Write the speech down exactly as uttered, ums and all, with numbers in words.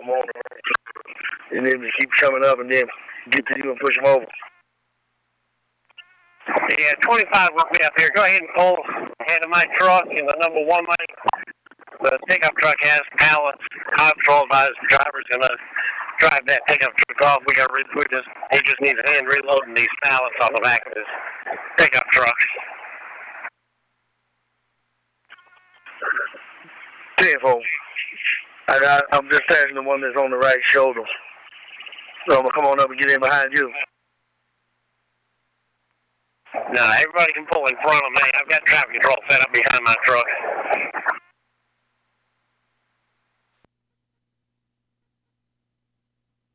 I'm on the road. And then just keep coming up and then get to you and push them over. Yeah, twenty-five will be up here. Go ahead and pull ahead of my truck in the number one lane. The pickup truck has pallets controlled by his driver's going to drive that pickup truck off. We got we just he just needs a hand reloading these pallets on the back of his pickup truck. Tenfold. I got, I'm just passing the one that's on the right shoulder. So I'm going to come on up and get in behind you. No, everybody can pull in front of me. I've got traffic control set up behind my truck.